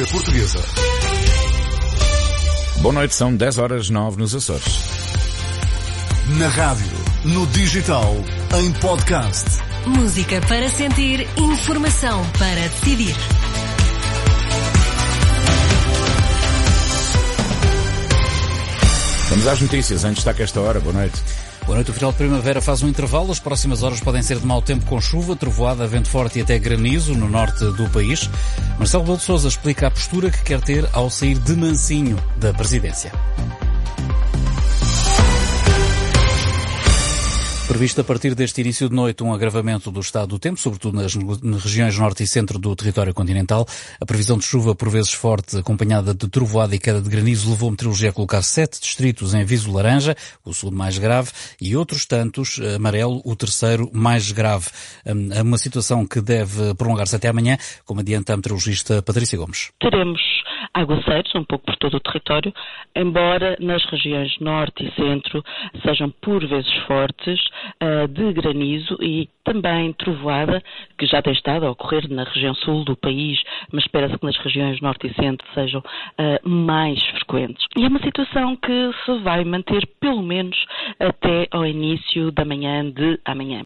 Portuguesa. Boa noite, são 10h09 nos Açores. Na rádio, no digital, em podcast. Música para sentir, informação para decidir. Vamos às notícias, em destaque esta hora. Boa noite. Boa noite. O final de primavera faz um intervalo. As próximas horas podem ser de mau tempo com chuva, trovoada, vento forte e até granizo no norte do país. Marcelo Rebelo de Sousa explica a postura que quer ter ao sair de mansinho da presidência. Previsto a partir deste início de noite um agravamento do estado do tempo, sobretudo nas regiões norte e centro do território continental. A previsão de chuva, por vezes forte, acompanhada de trovoada e queda de granizo, levou a meteorologia a colocar 7 distritos em aviso laranja, o segundo mais grave, e outros tantos, amarelo, o terceiro mais grave. É uma situação que deve prolongar-se até amanhã, como adianta a meteorologista Patrícia Gomes. Teremos aguaceiros um pouco por todo o território, embora nas regiões norte e centro sejam por vezes fortes, de granizo e também trovoada, que já tem estado a ocorrer na região sul do país, mas espera-se que nas regiões norte e centro sejam mais frequentes. E é uma situação que se vai manter pelo menos até ao início da manhã de amanhã.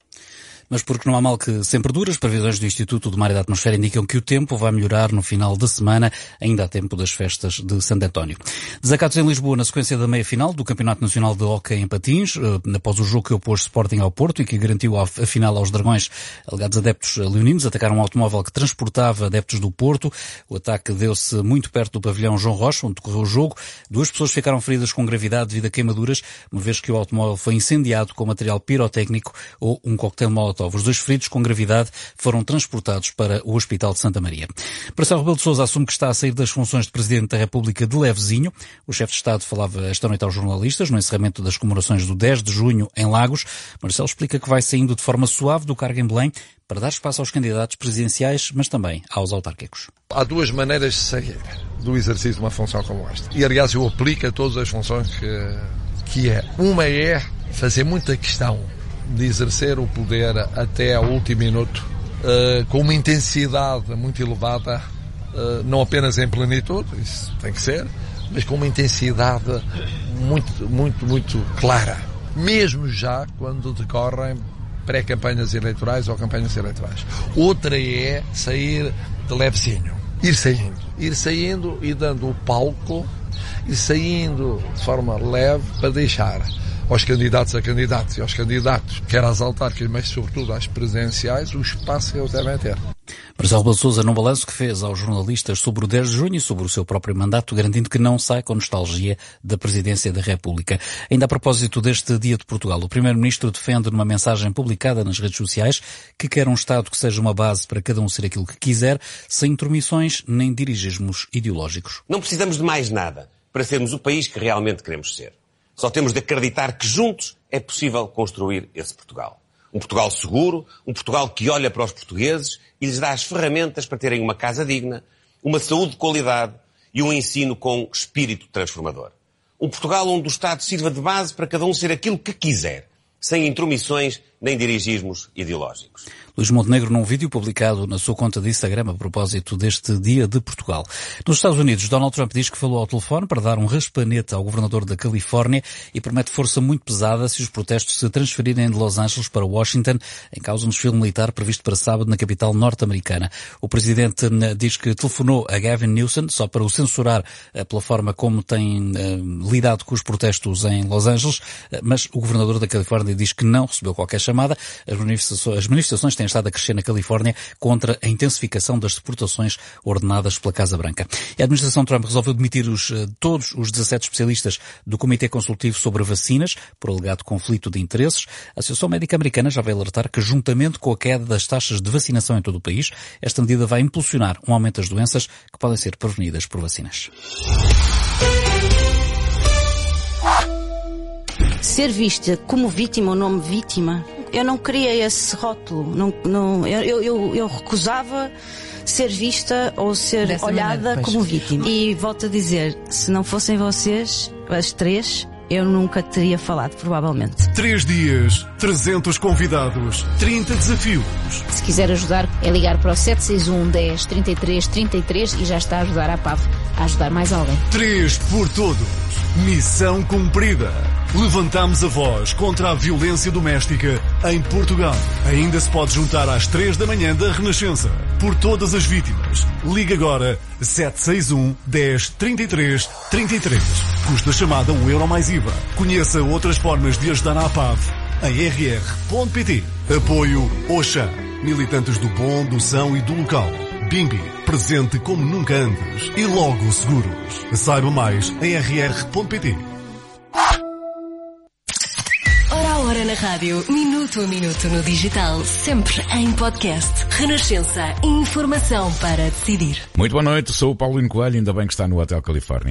Mas porque não há mal que sempre dure, as previsões do Instituto do Mar e da Atmosfera indicam que o tempo vai melhorar no final de semana, ainda há tempo das festas de Santo António. Desacatos em Lisboa na sequência da meia-final do Campeonato Nacional de Hóquei em Patins, após o jogo que opôs Sporting ao Porto e que garantiu a final aos Dragões. Alegados adeptos leoninos atacaram um automóvel que transportava adeptos do Porto. O ataque deu-se muito perto do pavilhão João Rocha, onde decorreu o jogo. 2 pessoas ficaram feridas com gravidade devido a queimaduras, uma vez que o automóvel foi incendiado com material pirotécnico ou um coquetel molotov. Os 2 feridos com gravidade foram transportados para o Hospital de Santa Maria. Marcelo Rebelo de Sousa assume que está a sair das funções de Presidente da República de levezinho. O chefe de Estado falava esta noite aos jornalistas no encerramento das comemorações do 10 de junho em Lagos. Marcelo explica que vai saindo de forma suave do cargo em Belém para dar espaço aos candidatos presidenciais, mas também aos autárquicos. Há 2 maneiras de sair do exercício de uma função como esta. E, aliás, eu aplico a todas as funções que é. Uma é fazer muita questão de exercer o poder até ao último minuto, com uma intensidade muito elevada, não apenas em plenitude, isso tem que ser, mas com uma intensidade muito clara. Mesmo já quando decorrem pré-campanhas eleitorais ou campanhas eleitorais. Outra é sair de levezinho. Ir saindo e dando o palco, ir saindo de forma leve para deixar aos candidatos a candidatos e aos candidatos, quer às autárquicas, mas sobretudo às presidenciais, o espaço que eles devem ter. Marcelo Rebelo de Sousa, num balanço que fez aos jornalistas sobre o 10 de junho e sobre o seu próprio mandato, garantindo que não sai com nostalgia da presidência da República. Ainda a propósito deste Dia de Portugal, o Primeiro-Ministro defende numa mensagem publicada nas redes sociais que quer um Estado que seja uma base para cada um ser aquilo que quiser, sem intromissões nem dirigismos ideológicos. Não precisamos de mais nada para sermos o país que realmente queremos ser. Só temos de acreditar que juntos é possível construir esse Portugal. Um Portugal seguro, um Portugal que olha para os portugueses e lhes dá as ferramentas para terem uma casa digna, uma saúde de qualidade e um ensino com espírito transformador. Um Portugal onde o Estado sirva de base para cada um ser aquilo que quiser, sem intromissões nem dirigismos ideológicos. Luís Montenegro, num vídeo publicado na sua conta de Instagram a propósito deste Dia de Portugal. Nos Estados Unidos, Donald Trump diz que falou ao telefone para dar um raspanete ao governador da Califórnia e promete força muito pesada se os protestos se transferirem de Los Angeles para Washington, em causa um desfile militar previsto para sábado na capital norte-americana. O presidente diz que telefonou a Gavin Newsom só para o censurar pela forma como tem lidado com os protestos em Los Angeles, mas o governador da Califórnia diz que não recebeu qualquer chamada. As manifestações têm estado a crescer na Califórnia contra a intensificação das deportações ordenadas pela Casa Branca. E a administração Trump resolveu demitir todos os 17 especialistas do Comitê Consultivo sobre Vacinas por alegado conflito de interesses. A Associação Médica Americana já vai alertar que, juntamente com a queda das taxas de vacinação em todo o país, esta medida vai impulsionar um aumento das doenças que podem ser prevenidas por vacinas. Ser vista como vítima, o nome vítima, eu não queria esse rótulo. Eu recusava ser vista ou ser dessa olhada maneira, como vítima. E volto a dizer, se não fossem vocês, as 3, eu nunca teria falado, provavelmente. 3 dias, 300 convidados, 30 desafios. Se quiser ajudar, é ligar para o 761 10 33 33 e já está a ajudar a PAV a ajudar mais alguém. 3 por todos. Missão cumprida. Levantamos a voz contra a violência doméstica em Portugal. Ainda se pode juntar às 3 da manhã da Renascença. Por todas as vítimas. Ligue agora 761 10 33 33. Custa chamada €1 mais IVA. Conheça outras formas de ajudar a PAV em rr.pt. Apoio Oxã. Militantes do bom, do são e do local. Bimbi, presente como nunca antes. E Logo Seguros. Saiba mais em rr.pt. Hora a hora na rádio, minuto a minuto no digital, sempre em podcast. Renascença, informação para decidir. Muito boa noite, sou o Paulino Coelho, ainda bem que está no Hotel Califórnia.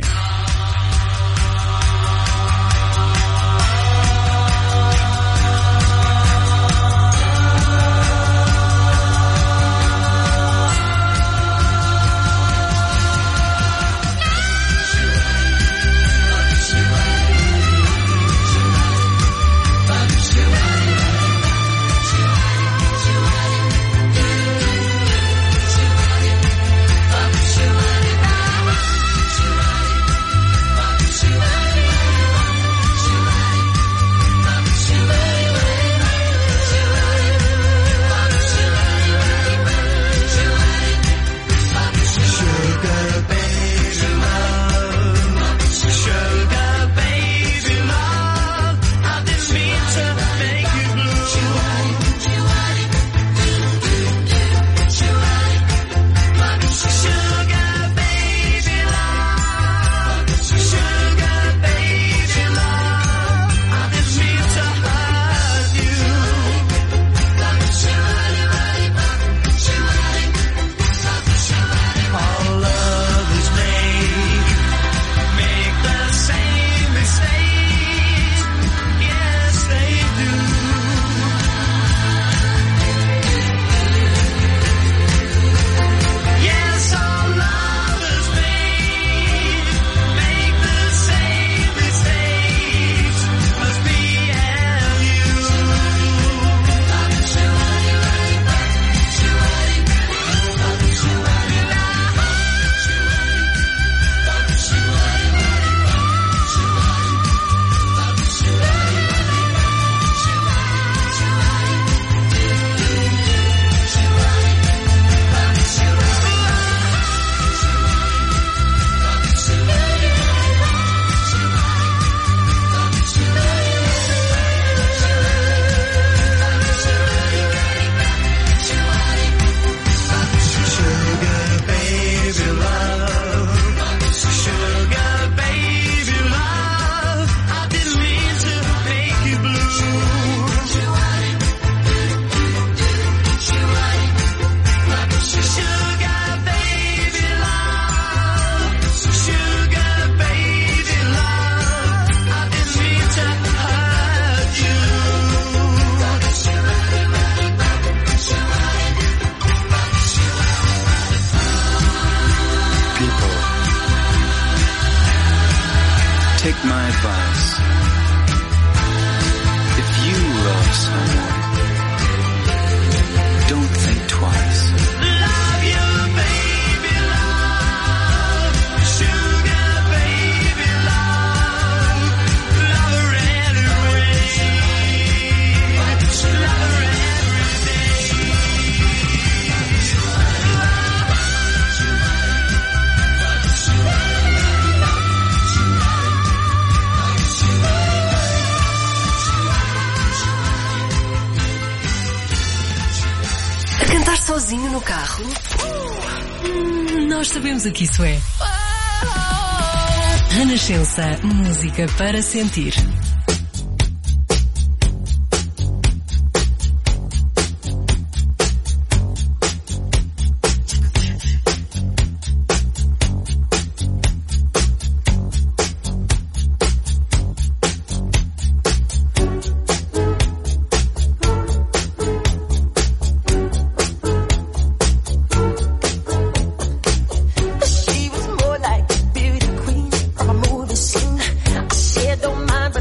Take my advice. If you love someone, don't think twice. Love you, baby, love. Sugar, baby, love. Love her anyway. Love her every day. Cantar sozinho no carro? Nós sabemos o que isso é. Renascença, música para sentir. She was more like a beauty queen from a movie scene. I said, don't mind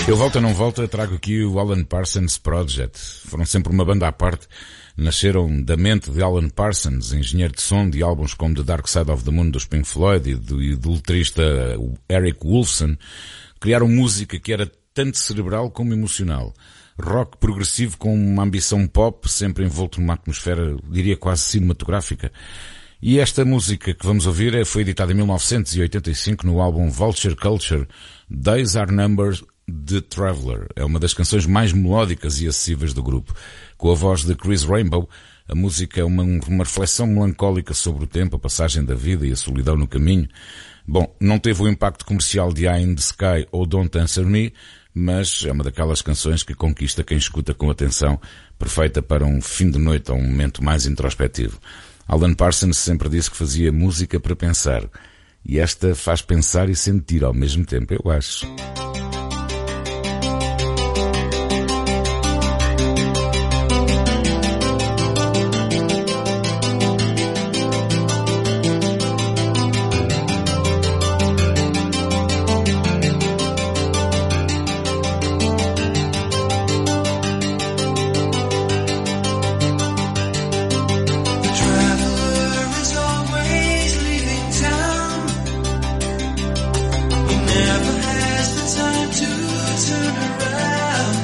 Eu volto ou não volto, eu trago aqui o Alan Parsons Project. Foram sempre uma banda à parte. Nasceram da mente de Alan Parsons, engenheiro de som de álbuns como The Dark Side of the Moon dos Pink Floyd e do letrista Eric Woolfson. Criaram música que era tanto cerebral como emocional. Rock progressivo com uma ambição pop, sempre envolto numa atmosfera, diria, quase cinematográfica. E esta música que vamos ouvir foi editada em 1985 no álbum Vulture Culture, Days Are Numbered, The Traveller. É uma das canções mais melódicas e acessíveis do grupo. Com a voz de Chris Rainbow, a música é uma reflexão melancólica sobre o tempo, a passagem da vida e a solidão no caminho. Bom, não teve o impacto comercial de Eye in the Sky ou Don't Answer Me, mas é uma daquelas canções que conquista quem escuta com atenção, perfeita para um fim de noite ou um momento mais introspectivo. Alan Parsons sempre disse que fazia música para pensar, e esta faz pensar e sentir ao mesmo tempo, eu acho. Never has the time to turn around.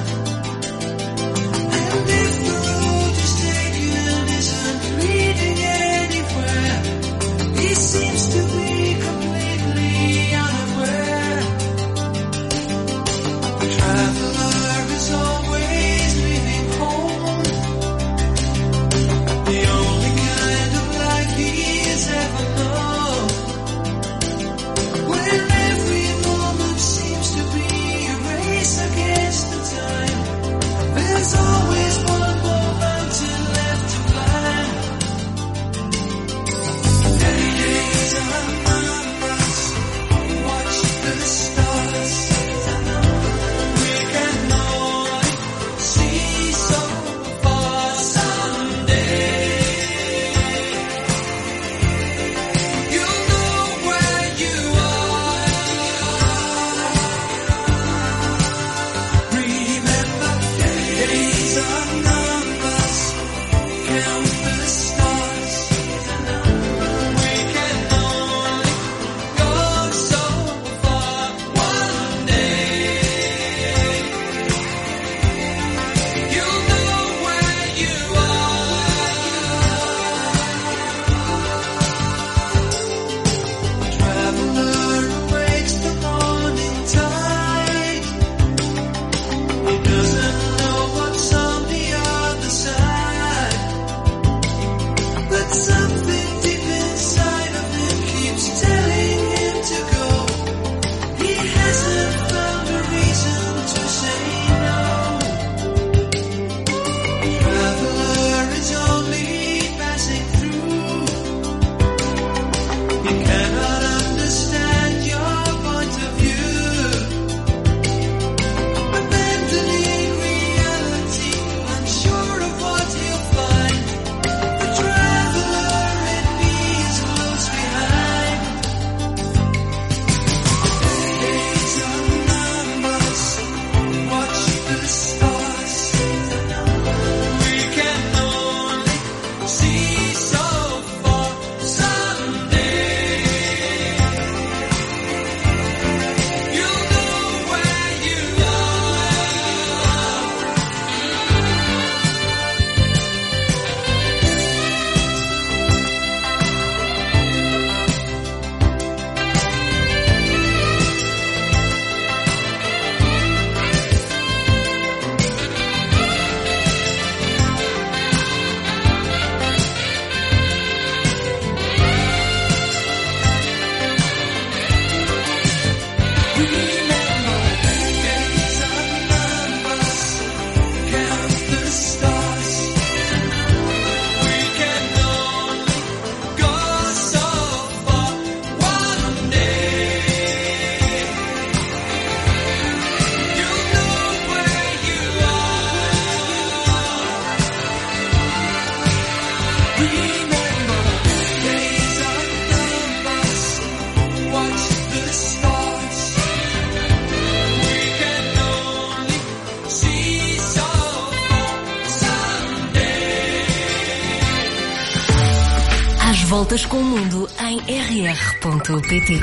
voltas com o mundo em rr.pt.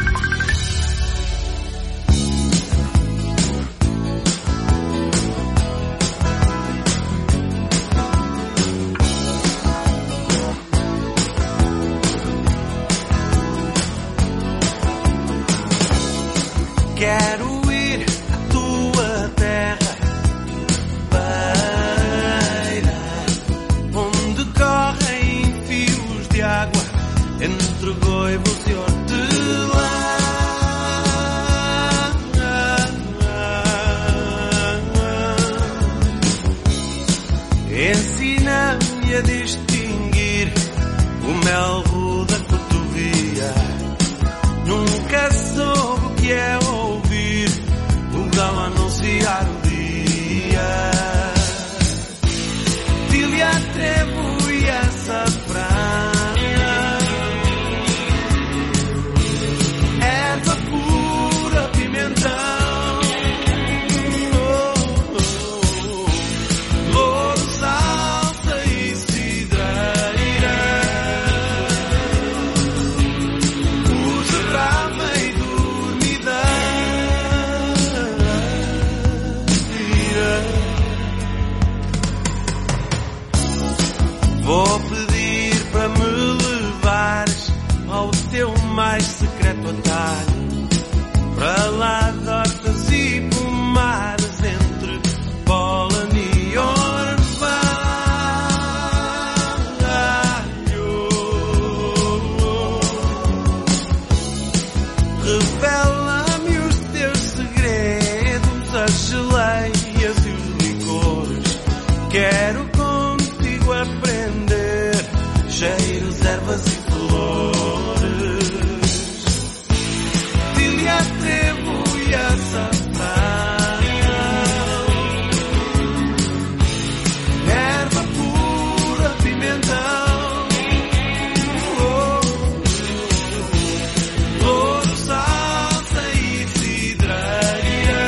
Quero ir à tua terra, beira, onde correm fios de água entre goivos e hortelã. Ensina-me a distinguir o mel da cotovia. Nunca soube o que é ouvir o galo anunciar o dia. Tília, trevo e açafrão, erva pura, pimentão, louro, salsa e cidreira, usa brava e dormida. Vou pedir para me levares ao teu mais secreto atalho, para lá de hortas e pomares entre pólen e orvalho. Revela-me os teus segredos, as geleias e os licores. Quero contigo aprender cheiros, ervas e flores. Tília, trevo e açafrão, erva pura, pimentão, louro, salsa e cidreira,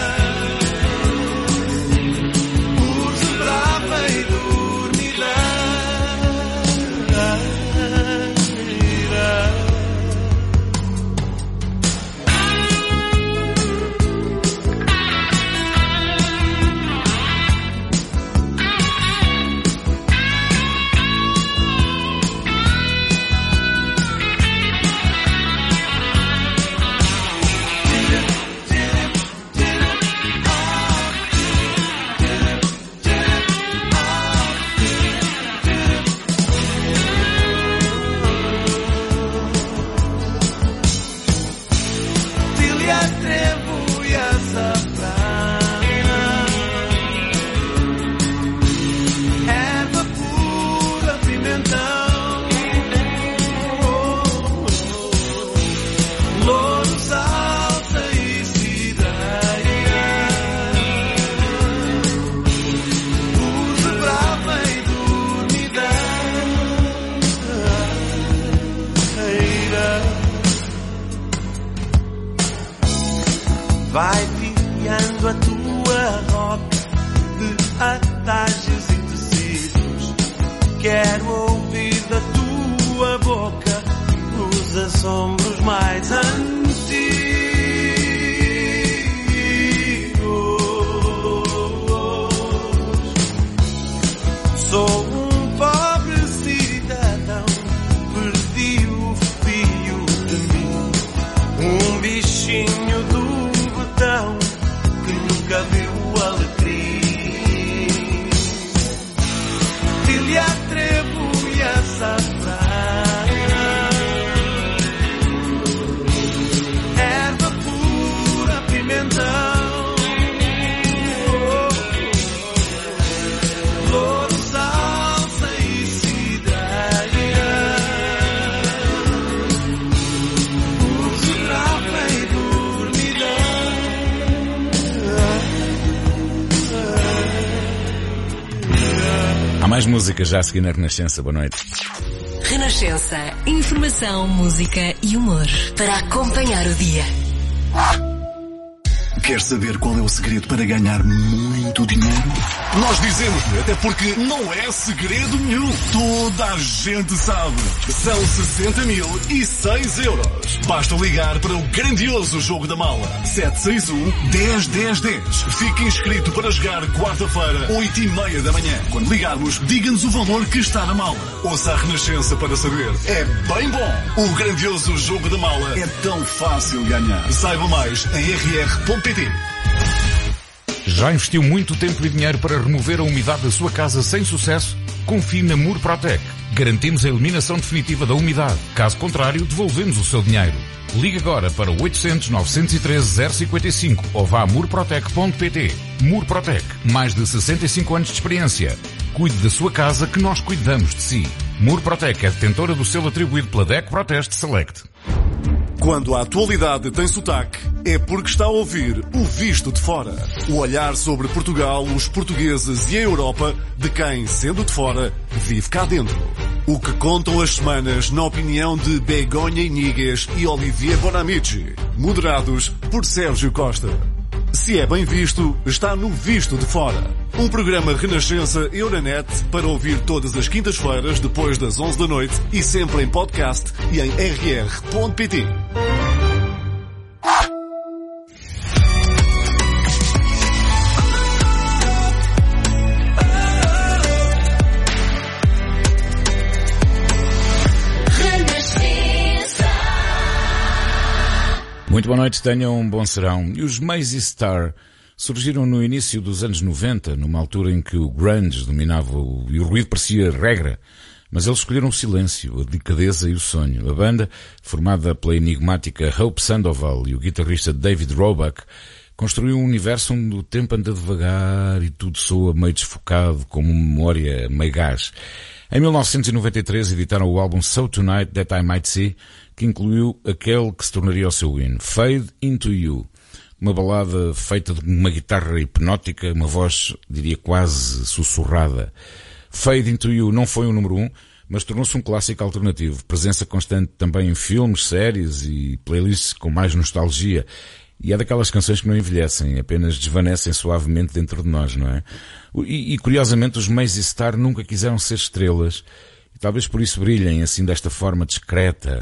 urze brava e dormida. Tília, trevo e açafrão, erva pura, pimentão, louro, salsa e cidreira, usa brava e dormida. Vai fiando a tua roca de atalhos e tecidos. Quero ouvir da tua boca os assombros mais antigos. Sou um pobre cidadão, perdi o fio de mim, um bichinho do betão que nunca viu alecrim. Tília, trevo e açafrão, erva pura, pimentão, louro, salsa e cidreira, urze brava e dormida. Há mais música já a seguir na Renascença. Boa noite. Renascença. Informação, música e humor para acompanhar o dia. Quer saber qual é o segredo para ganhar muito dinheiro? Nós dizemos-lhe, até porque não é segredo nenhum. Toda a gente sabe. São 60.006 euros. Basta ligar para o grandioso jogo da mala. 761-10-10-10. Fique inscrito para jogar quarta-feira, 8h30 da manhã. Quando ligarmos, diga-nos o valor que está na mala. Ouça a Renascença para saber. É bem bom. O grandioso jogo da mala é tão fácil ganhar. Saiba mais em rr.pt. Já investiu muito tempo e dinheiro para remover a umidade da sua casa sem sucesso? Confie na Murprotec. Garantimos a eliminação definitiva da umidade. Caso contrário, devolvemos o seu dinheiro. Ligue agora para 800-913-055 ou vá a murprotec.pt. Murprotec. Mais de 65 anos de experiência. Cuide da sua casa que nós cuidamos de si. Murprotec é detentora do selo atribuído pela DECO Proteste Select. Quando a atualidade tem sotaque, é porque está a ouvir o Visto de Fora. O olhar sobre Portugal, os portugueses e a Europa de quem, sendo de fora, vive cá dentro. O que contam as semanas na opinião de Begonha Inigues e Olivier Bonamici. Moderados por Sérgio Costa. Se é bem visto, está no Visto de Fora. Um programa Renascença Euronet para ouvir todas as quintas-feiras depois das 11 da noite e sempre em podcast e em rr.pt. Muito boa noite, tenham um bom serão. E os Mazy Star surgiram no início dos anos 90, numa altura em que o grunge dominava e o ruído parecia regra, mas eles escolheram o silêncio, a delicadeza e o sonho. A banda, formada pela enigmática Hope Sandoval e o guitarrista David Roebuck, construiu um universo onde o tempo anda devagar e tudo soa meio desfocado, como uma memória meio gás. Em 1993 editaram o álbum So Tonight That I Might See, que incluiu aquele que se tornaria o seu hino, Fade Into You. Uma balada feita de uma guitarra hipnótica, uma voz, diria, quase sussurrada. Fade Into You não foi o número 1, mas tornou-se um clássico alternativo. Presença constante também em filmes, séries e playlists com mais nostalgia. E é daquelas canções que não envelhecem, apenas desvanecem suavemente dentro de nós, não é? E curiosamente, os Mazy Star nunca quiseram ser estrelas. E talvez por isso brilhem assim desta forma discreta.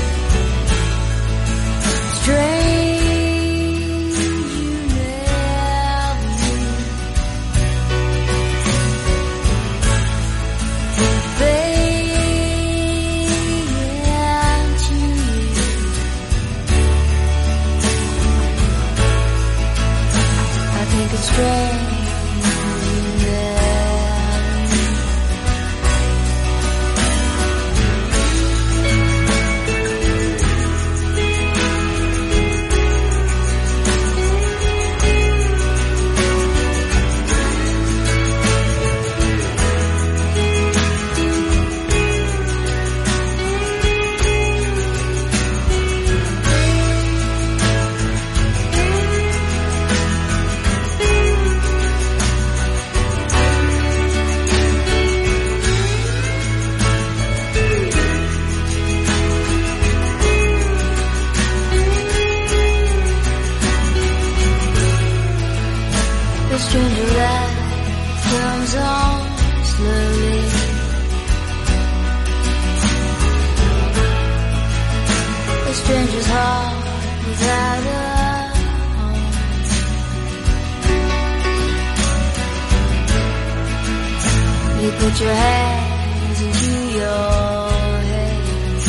Strange, you comes on slowly. A stranger's heart without a home. You put your hands into your head,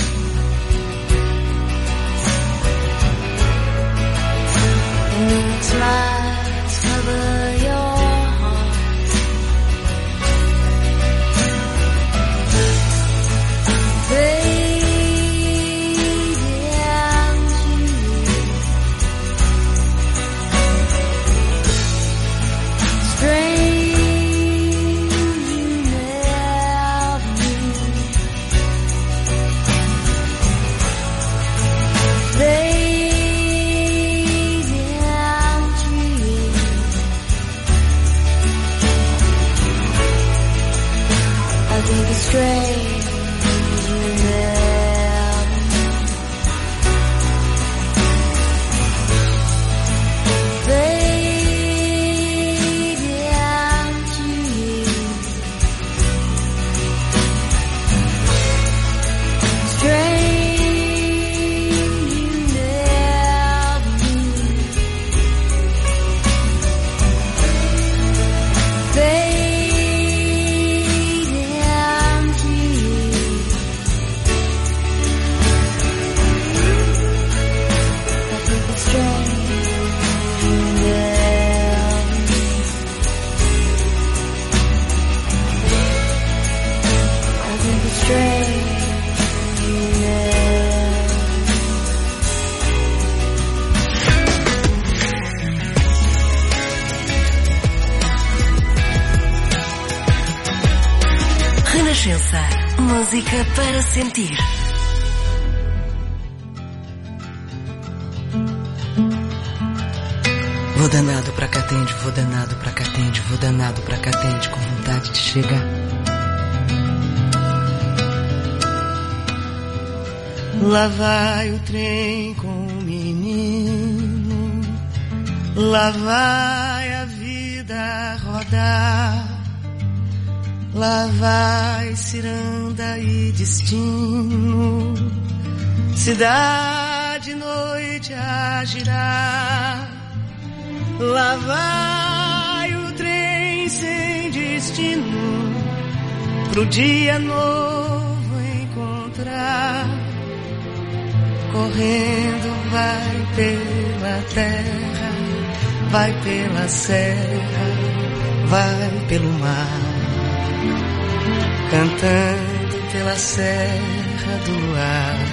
and then smiles cover your heart. Música para sentir. Vou danado pra Catende, vou danado pra Catende, vou danado pra Catende, com vontade de chegar. Lá vai o trem com o menino, lá vai a vida rodar. Lá vai ciranda e destino, cidade e noite a girar. Lá vai o trem sem destino, pro dia novo encontrar. Correndo vai pela terra, vai pela serra, vai pelo mar. Cantando pela serra do luar,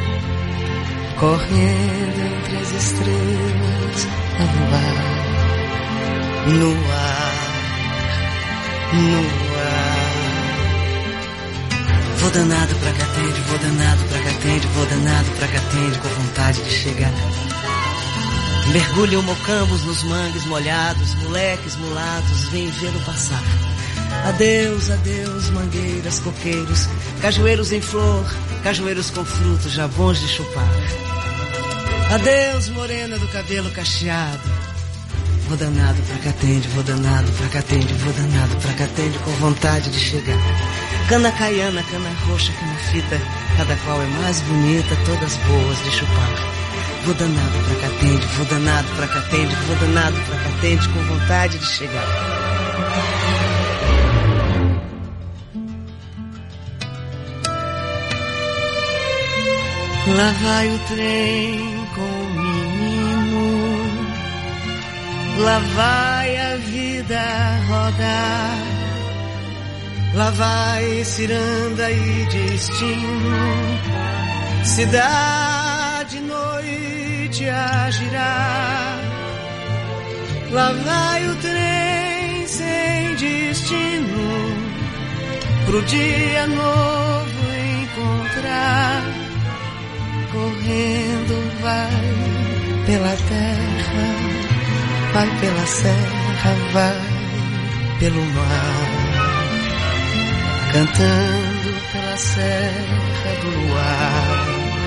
correndo entre as estrelas a voar. No ar, no ar. Vou danado pra Catende, vou danado pra Catende, vou danado pra Catende, com vontade de chegar. Mergulham mocambos nos mangues molhados, moleques mulatos vêm vê-lo passar. Adeus, adeus, mangueiras, coqueiros, cajueiros em flor, cajueiros com frutos já bons de chupar. Adeus, morena do cabelo cacheado. Vou danado pra Catende, vou danado pra Catende, vou danado pra Catende, com vontade de chegar. Cana caiana, cana roxa, cana fita, cada qual é mais bonita, todas boas de chupar. Vou danado pra Catende, vou danado pra Catende, vou danado pra Catende, com vontade de chegar. Lá vai o trem com o menino, lá vai a vida rodar. Lá vai ciranda e destino, cidade e noite a girar. Lá vai o trem sem destino, pro dia novo encontrar. Correndo vai pela terra, vai pela serra, vai pelo mar. Cantando pela serra do luar,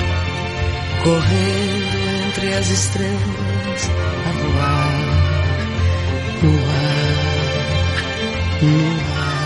correndo entre as estrelas a voar. No ar, no ar.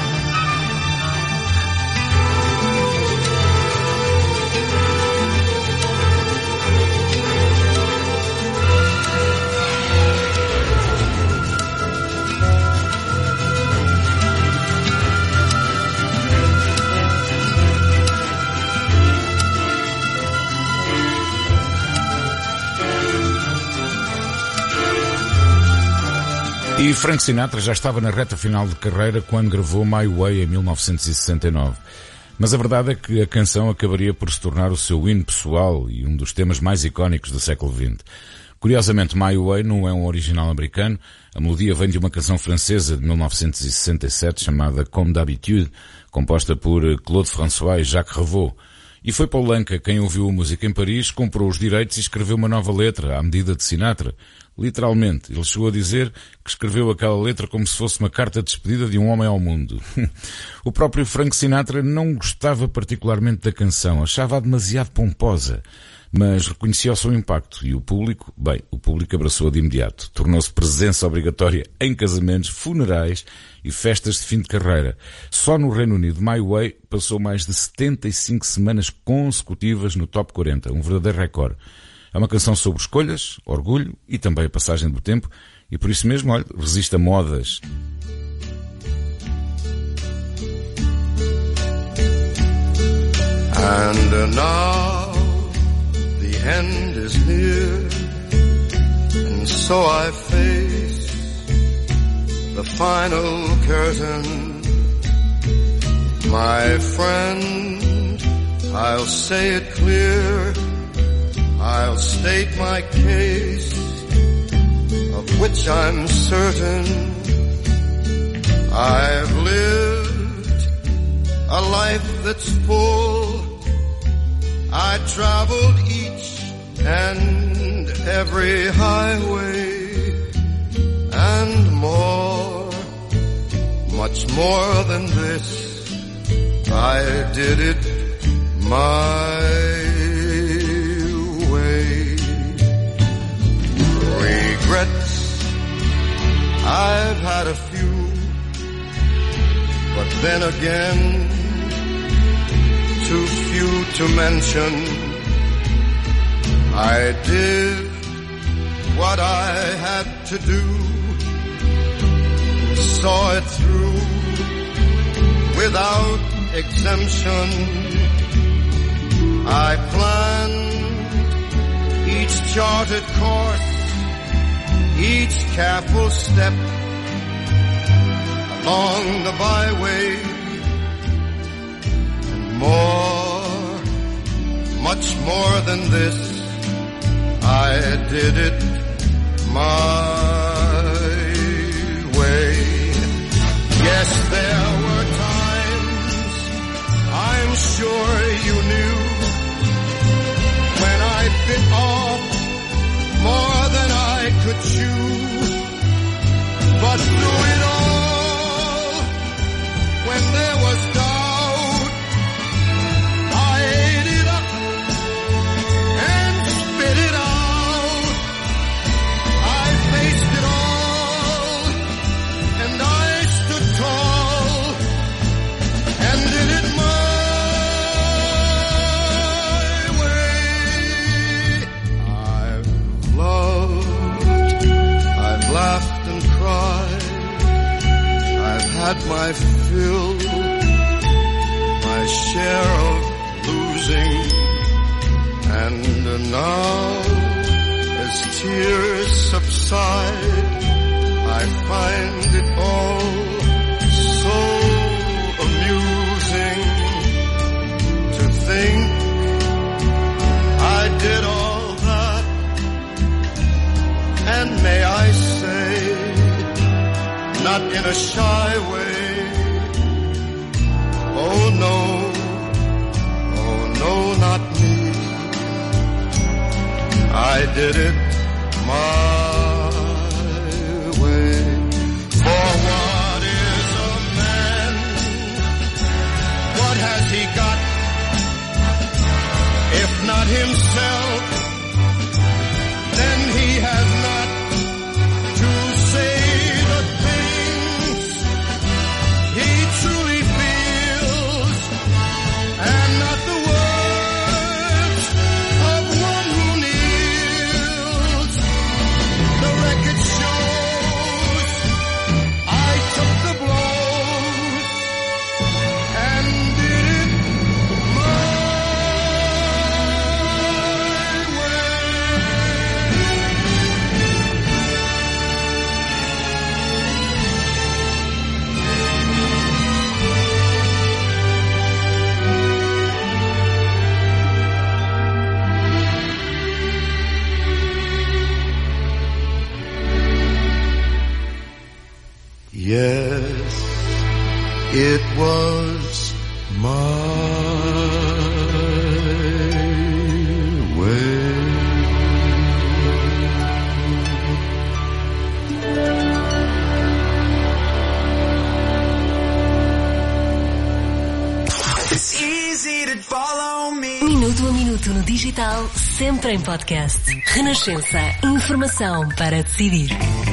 E Frank Sinatra já estava na reta final de carreira quando gravou My Way em 1969. Mas a verdade é que a canção acabaria por se tornar o seu hino pessoal e um dos temas mais icónicos do século XX. Curiosamente, My Way não é um original americano. A melodia vem de uma canção francesa de 1967 chamada Comme d'habitude, composta por Claude François e Jacques Revaux. E foi Poulenc quem ouviu a música em Paris, comprou os direitos e escreveu uma nova letra à medida de Sinatra. Literalmente, ele chegou a dizer que escreveu aquela letra como se fosse uma carta de despedida de um homem ao mundo. O próprio Frank Sinatra não gostava particularmente da canção, achava-a demasiado pomposa, mas reconhecia o seu impacto e o público abraçou-a de imediato. Tornou-se presença obrigatória em casamentos, funerais e festas de fim de carreira. Só no Reino Unido, My Way passou mais de 75 semanas consecutivas no Top 40, um verdadeiro recorde. É uma canção sobre escolhas, orgulho e também a passagem do tempo e por isso mesmo, olha, resiste a modas. And now the end is near, and so I face the final curtain. My friend, I'll say it clear, I'll state my case, of which I'm certain. I've lived a life that's full. I traveled each and every highway and more, much more than this. I did it my way. Regrets, I've had a few, but then again, too few to mention. I did what I had to do, saw it through without exemption. I planned each charted course, each careful step along the byway, and more, much more than this, I did it my way. Yes, there were times, I'm sure you knew, when I bit off more than I could chew. But through it all, when there was doubt, I ate it up and spit it out. I faced it all, and I stood tall, and did it my way. I've loved, I've laughed and cried, I've had my fill, my share of losing, and now, as tears subside, I find it all so amusing to think I did all that, and may I say, not in a shy way, oh no, not me. I did it my way. For what is a man? What has he got? If not himself, then he has not to say the things yes, it was my way. It's easy to follow me. Minuto a minuto no digital, sempre em podcast. Renascença. Informação para decidir.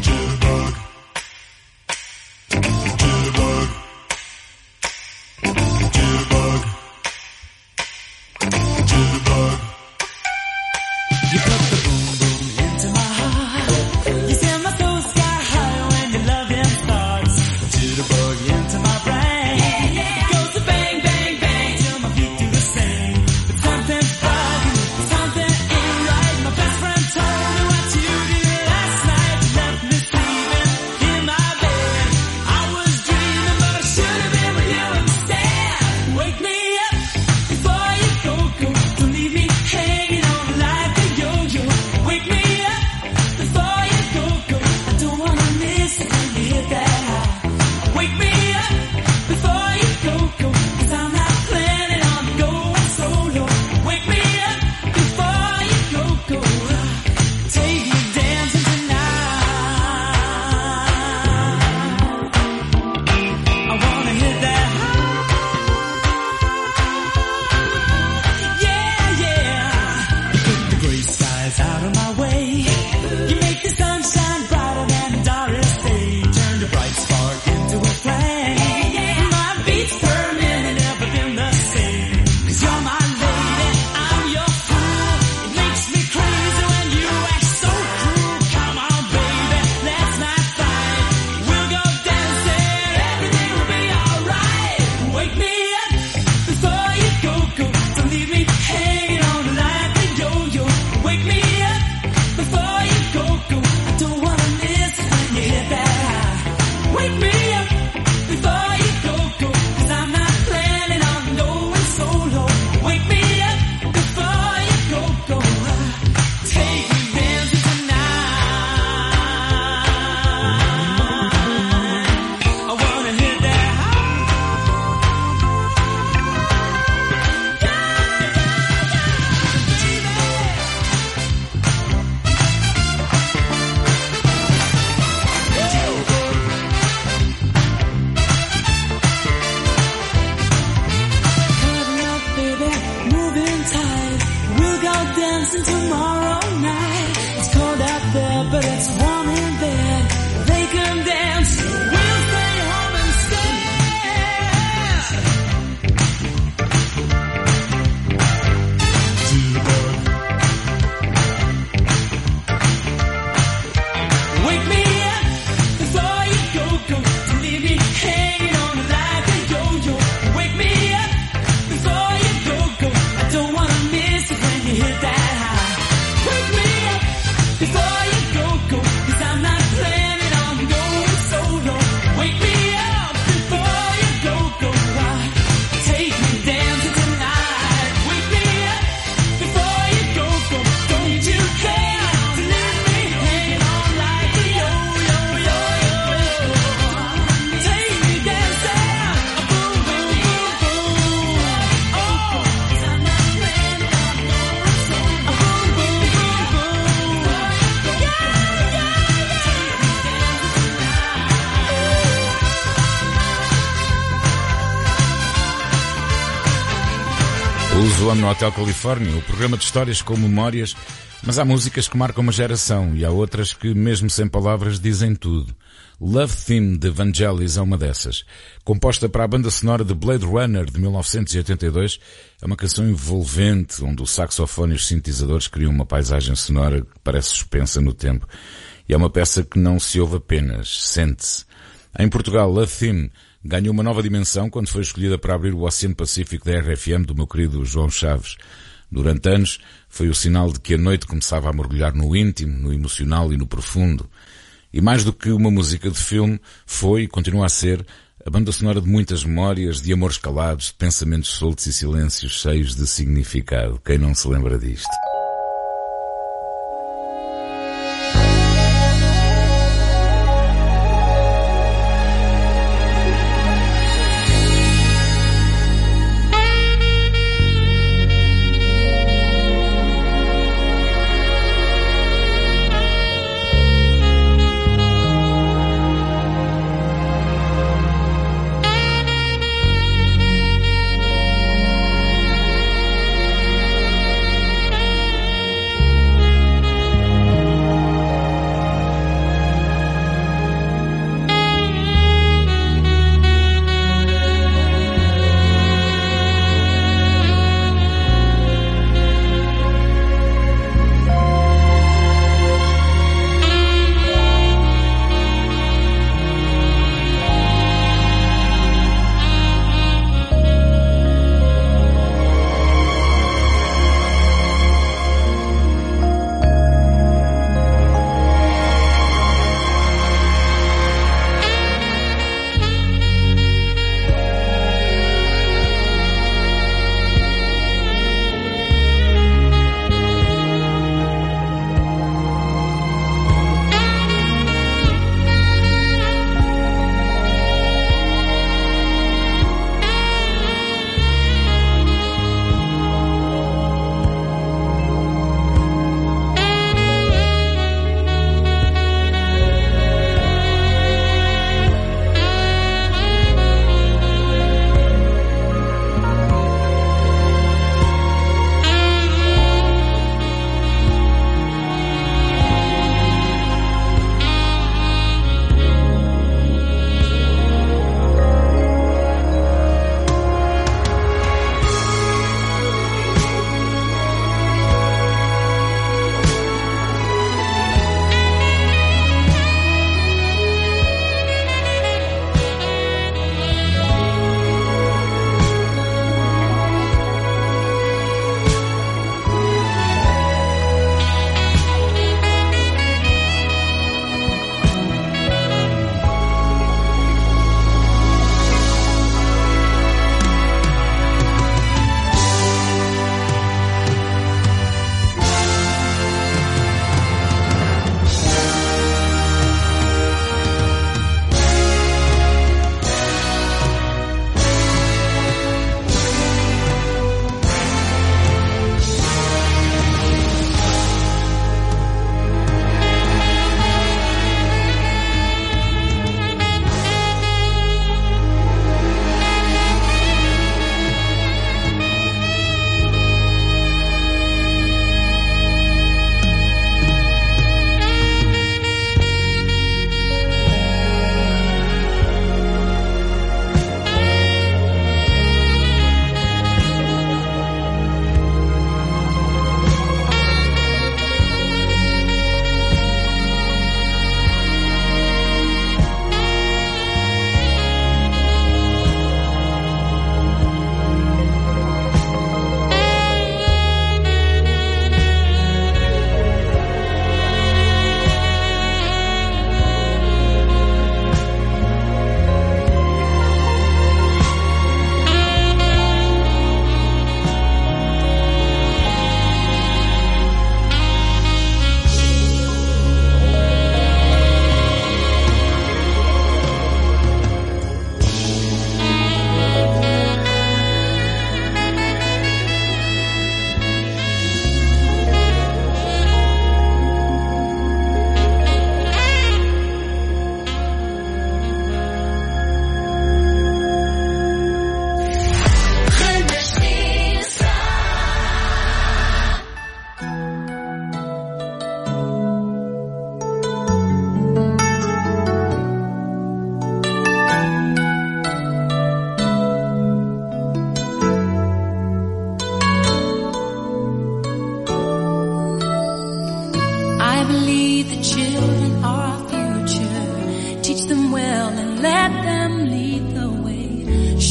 Uso no Hotel Califórnia, o programa de histórias com memórias, mas há músicas que marcam uma geração e há outras que, mesmo sem palavras, dizem tudo. Love Theme de Vangelis é uma dessas. Composta para a banda sonora de Blade Runner de 1982, é uma canção envolvente, onde o saxofone e os sintetizadores criam uma paisagem sonora que parece suspensa no tempo. E é uma peça que não se ouve apenas, sente-se. Em Portugal, Love Theme ganhou uma nova dimensão quando foi escolhida para abrir o Oceano Pacífico da RFM do meu querido João Chaves. Durante anos, foi o sinal de que a noite começava a mergulhar no íntimo, no emocional e no profundo. E mais do que uma música de filme, foi e continua a ser a banda sonora de muitas memórias, de amores calados, de pensamentos soltos e silêncios cheios de significado. Quem não se lembra disto?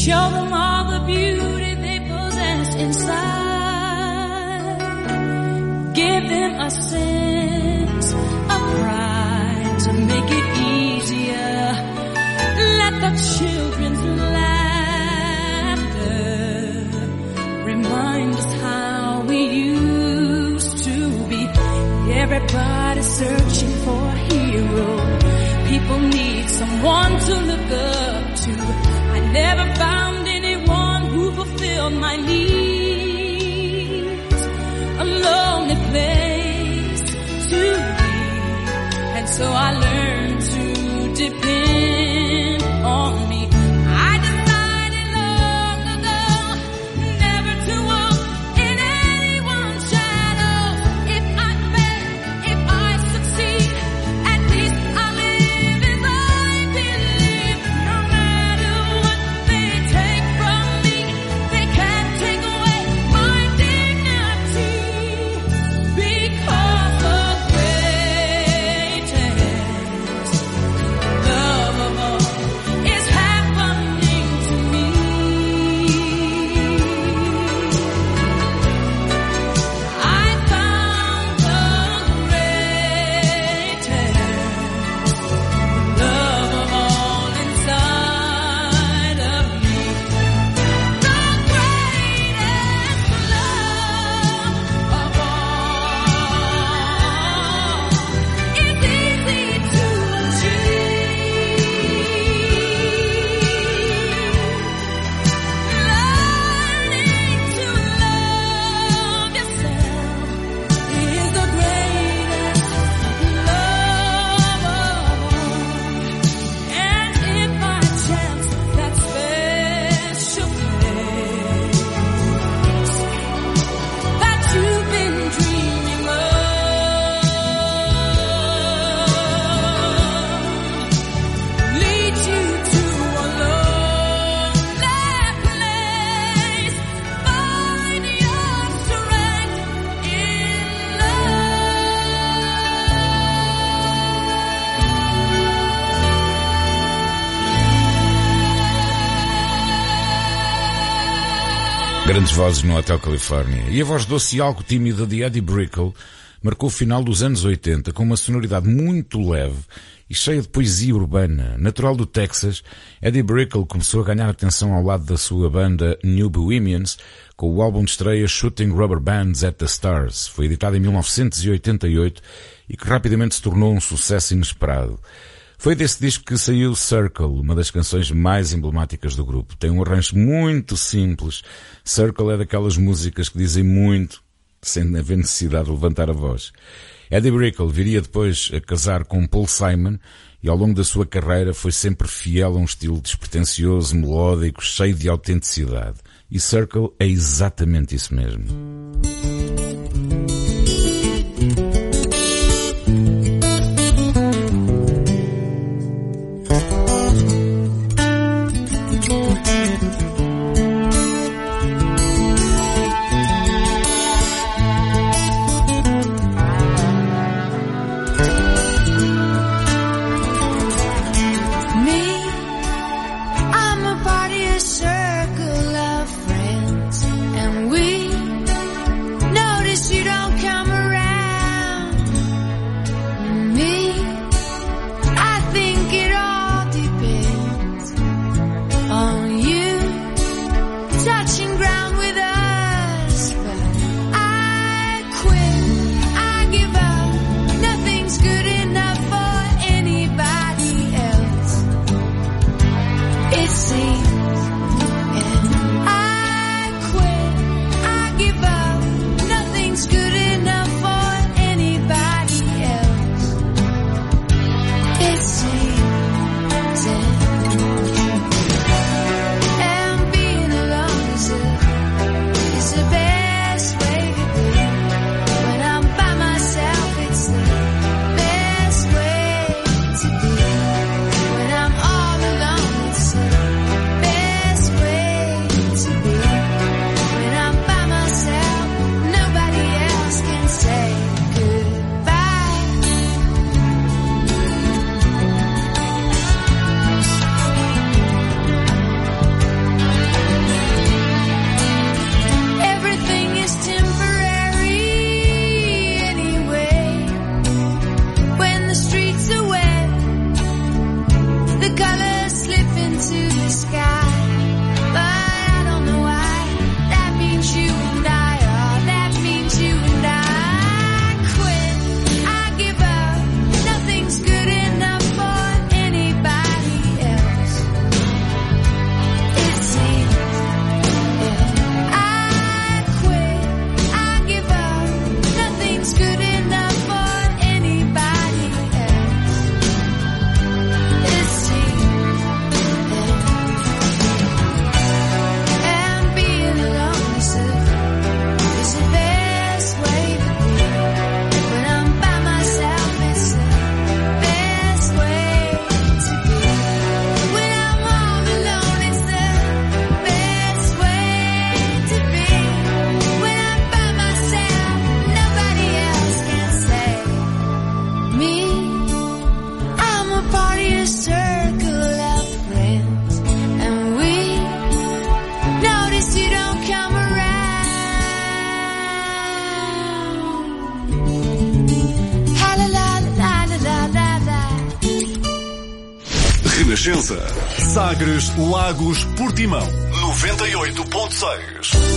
Show them all the beauty they possess inside. Give them a sense of pride to make it easier. Let the children's laughter remind us how we used to be. Everybody's searching for a hero. People need someone to look up to. I never found anyone who fulfilled my needs. A lonely place to be. And so I learned to depend on me. I decided long ago never to walk in anyone's shadows. If I fail, if I succeed, at least I live as I believe. No matter what they take from me, they can't take away my dignity. Because the greatest love of all is happening to me. I found the greatest love of all inside of me. The greatest love of all is easy to achieve. Learning to love yourself is the greatest love of all. And if by chance that special place that you've been dreaming of leads you to a lonely place, find your strength in Grandes vozes no Hotel Califórnia. E a voz doce e algo tímida de Eddie Brickell marcou o final dos anos 80 com uma sonoridade muito leve e cheia de poesia urbana. Natural do Texas, Eddie Brickell começou a ganhar atenção ao lado da sua banda New Bohemians com o álbum de estreia Shooting Rubber Bands at the Stars. Foi editado em 1988 e que rapidamente se tornou um sucesso inesperado. Foi desse disco que saiu Circle, uma das canções mais emblemáticas do grupo. Tem um arranjo muito simples. Circle é daquelas músicas que dizem muito, sem haver necessidade de levantar a voz. Eddie Brickell viria depois a casar com Paul Simon e ao longo da sua carreira foi sempre fiel a um estilo despretensioso, melódico, cheio de autenticidade. E Circle é exatamente isso mesmo. I'm a part of your circle of friends, and we Renascença. Sagres, Lagos, Portimão. 98.6.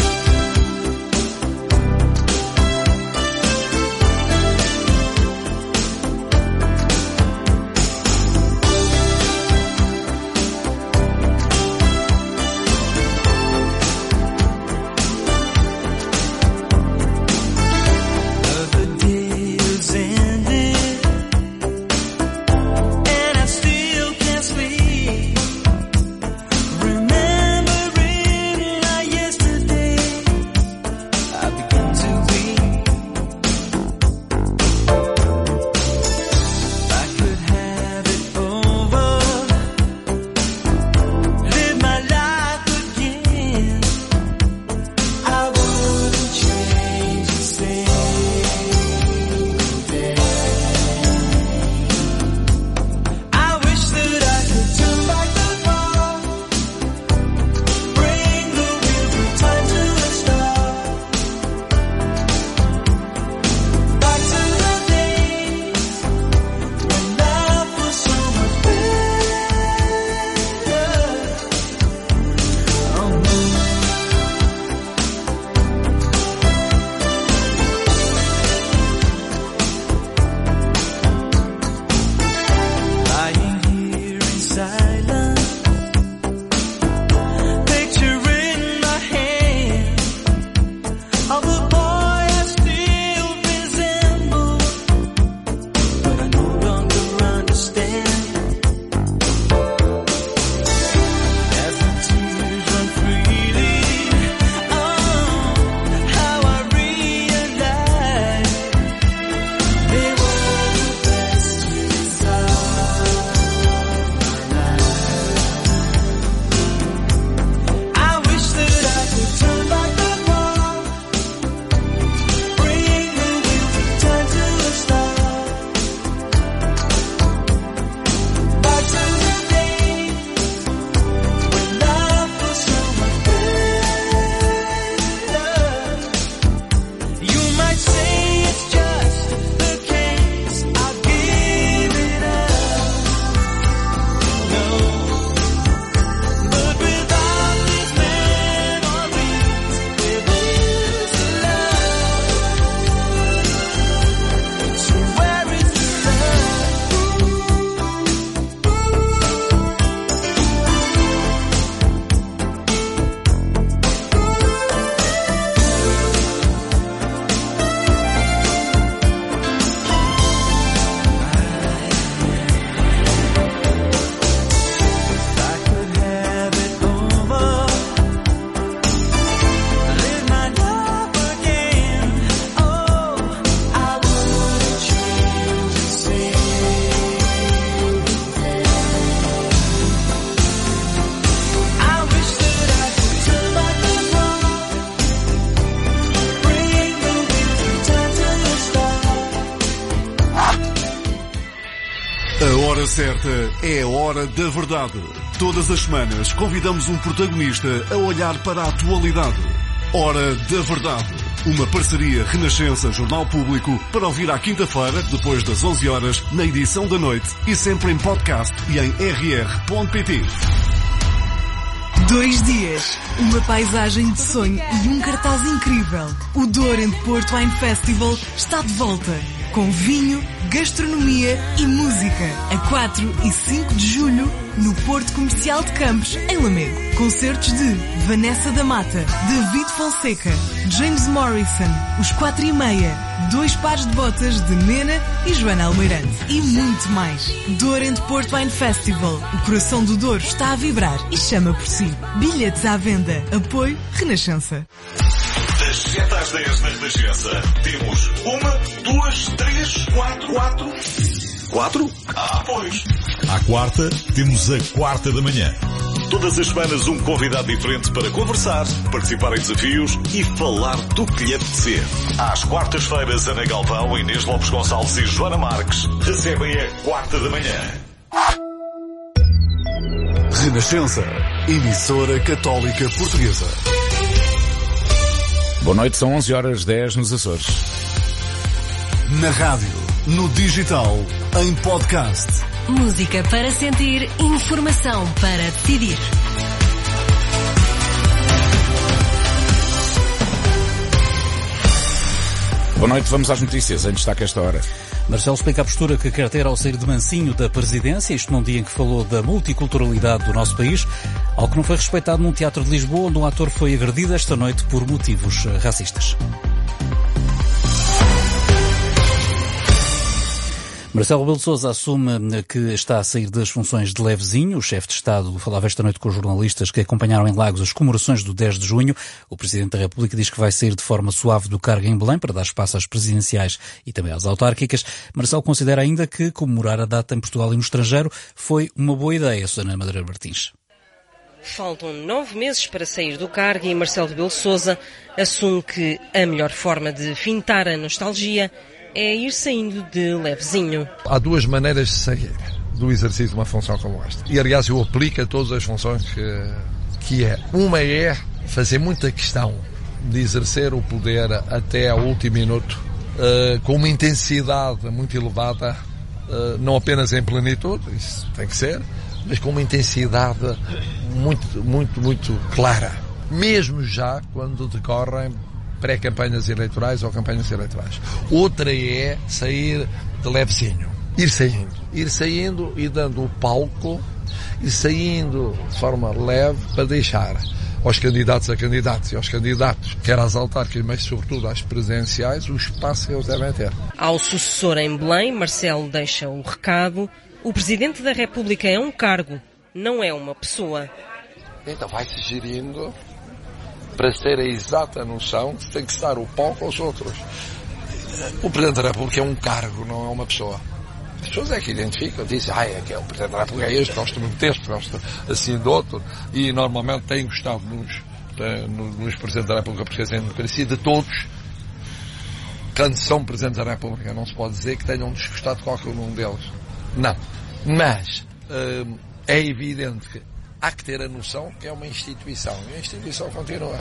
hora certa é a hora da verdade. Todas as semanas convidamos um protagonista a olhar para a atualidade. Hora da Verdade. Uma parceria Renascença Jornal Público para ouvir à quinta-feira, depois das 11 horas, na edição da noite e sempre em podcast e em rr.pt. 2 dias, uma paisagem de sonho e um cartaz incrível. O Douro Porto Wine Festival está de volta, com vinho, gastronomia e música, a 4 e 5 de julho, no Porto Comercial de Campos, em Lamego. Concertos de Vanessa da Mata, David Fonseca, James Morrison, Os 4:30, 2 pares de botas de Nena e Joana Almeirante. E muito mais. Douro Porto Wine Festival. O coração do Douro está a vibrar e chama por si. Bilhetes à venda. Apoio Renascença. Das 7 às 10 na Renascença, temos 1, 2, 3, 4. 4? Ah, pois. À quarta, temos a quarta da manhã. Todas as semanas um convidado diferente para conversar, participar em desafios e falar do que lhe apetecer. Às quartas-feiras, Ana Galvão, Inês Lopes Gonçalves e Joana Marques recebem a quarta da manhã. Renascença, emissora católica portuguesa. Boa noite, são 11h10 nos Açores. Na rádio, no digital, em podcast. Música para sentir, informação para decidir. Boa noite, vamos às notícias, em destaque esta hora. Marcelo explica a postura que quer ter ao sair de mansinho da presidência, isto num dia em que falou da multiculturalidade do nosso país, algo que não foi respeitado num teatro de Lisboa, onde um ator foi agredido esta noite por motivos racistas. Marcelo Rebelo de Sousa assume que está a sair das funções de levezinho. O chefe de Estado falava esta noite com os jornalistas que acompanharam em Lagos as comemorações do 10 de junho. O Presidente da República diz que vai sair de forma suave do cargo em Belém para dar espaço às presidenciais e também às autárquicas. Marcelo considera ainda que comemorar a data em Portugal e no estrangeiro foi uma boa ideia, Susana Madeira Martins. Faltam 9 meses para sair do cargo e Marcelo Rebelo de Sousa assume que a melhor forma de fintar a nostalgia é ir saindo de levezinho. Há duas maneiras de sair do exercício de uma função como esta. E, aliás, eu aplico a todas as funções que é. Uma é fazer muita questão de exercer o poder até ao último minuto, com uma intensidade muito elevada, não apenas em plenitude, isso tem que ser, mas com uma intensidade muito clara. Mesmo já quando decorrem pré-campanhas eleitorais ou campanhas eleitorais. Outra é sair de levezinho. Ir saindo e dando o palco, ir saindo de forma leve para deixar aos candidatos a candidatos e aos candidatos, quer às autárquicas, mas sobretudo às presidenciais, o espaço que eles devem ter. Ao sucessor em Belém, Marcelo deixa o recado. O Presidente da República é um cargo, não é uma pessoa. Então vai-se gerindo para ter a exata noção que tem que estar o palco aos outros. O Presidente da República é um cargo, não é uma pessoa. As pessoas é que identificam, dizem, é que o Presidente da República é este, gosta muito deste, gosta assim do outro, e normalmente têm gostado nos Presidentes da República, porque é a democracia de todos. Quando são Presidentes da República, não se pode dizer que tenham desgostado de qualquer um deles. Não. Mas é evidente que há que ter a noção que é uma instituição, e a instituição continua.